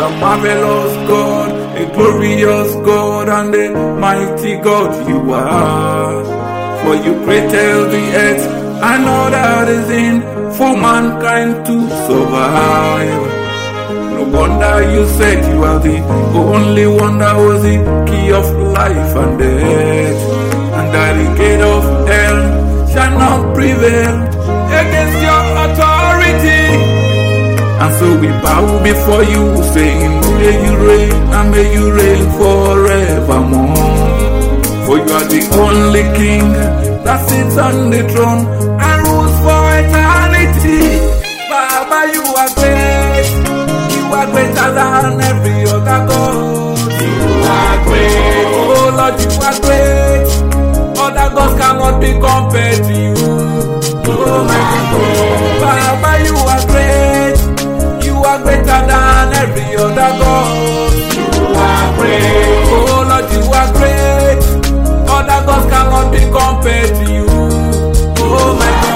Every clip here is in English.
a marvelous God, a glorious God, and a mighty God you are. For you created the earth and all that is in for mankind to survive. No wonder you said you are the only one that was the key of life and death, and that the gate of hell shall not prevail against your authority. And so we bow before you, saying, may you reign and may you reign forevermore. For you are the only King that sits on the throne and rules for eternity. Baba, you are great. You are greater than every other God. You are great. Oh Lord, you are great. Other gods cannot be compared to you. Oh my God. Baba, you are great. You are greater than every other God. You are great. Oh Lord, you are great. Other gods cannot be compared to you. Oh my God.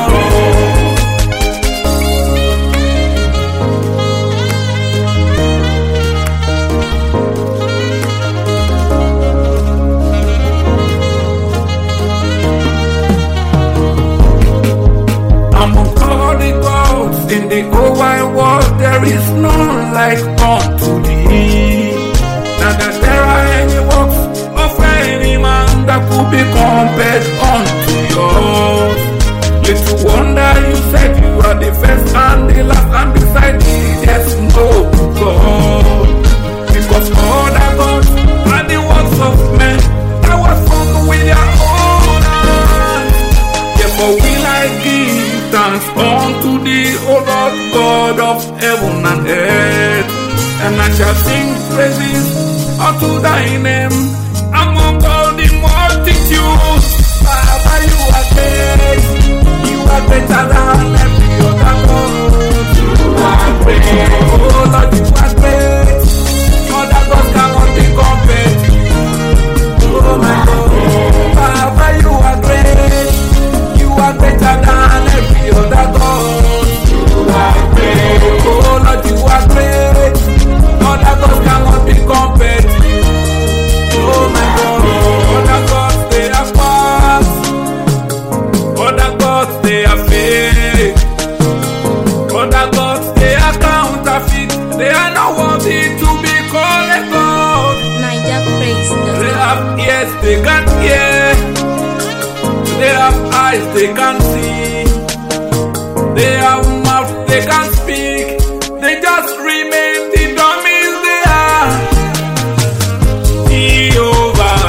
Among all the gods in the whole wide world, there is none like unto thee. Now that there are any works of any man that could be compared unto yours. Little wonder you said you are the first and the last, and beside thee there's no God. Because all that gods are the works of men that was formed with their own hands. Therefore will I give thanks unto thee, O Lord God of heaven and earth, and I shall sing praises unto thy name among all the multitude. Baba, you are great. You are greater than every other God. You are great. Oh Lord, you are great. Other gods cannot be compared to you. Oh my God. Baba, you are great. You are greater than every other God. You are great. Oh Lord, you are great. Other gods cannot be compared to you. Oh my God. Other gods, they are past. Other gods, they are fake. Other gods, they are counterfeit. They are not worthy to be called a God. They have ears, they can't hear. They have eyes, they can't see. They have mouth, they can't speak. They just remain the dummies they are. Jehovah,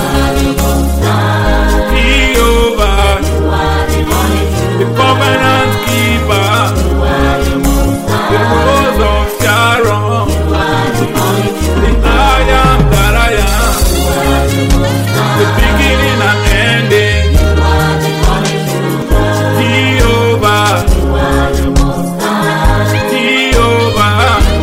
Jehovah, the covenant keeper, the rose of Sharon, the I am that I am, the beginning and ending. Jehovah, Jehovah,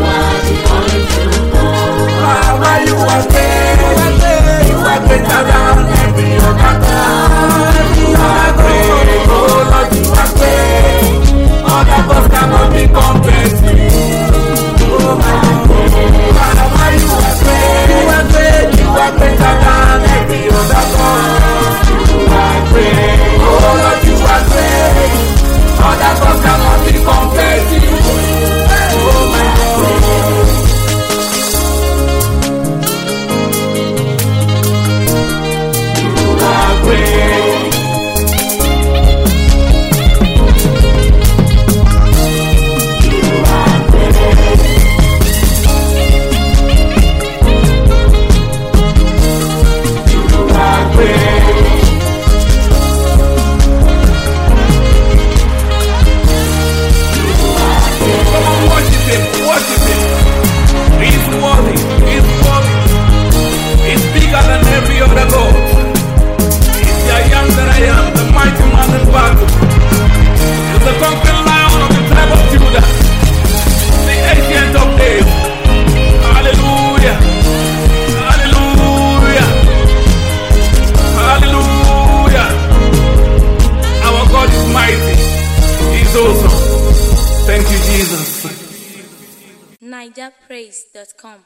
Baba, you are great. You are greater than every other God. You are great. Oh Lord, you are great. Other gods cannot be compared to you. Oh my God. Baba, you are great. You are great. You are greater than every other God. You are great. Oh Lord, you are great. Other gods cannot be compared to you. Oh my God. You are great. is mighty. He's awesome. Thank you, Jesus. NigerPraise.com.